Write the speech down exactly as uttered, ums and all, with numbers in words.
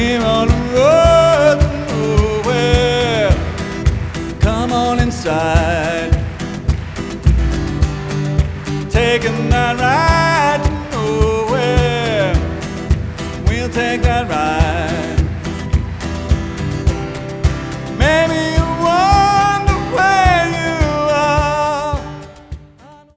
We're on the road to nowhere. Come on inside. Taking that ride to nowhere. We'll take that ride.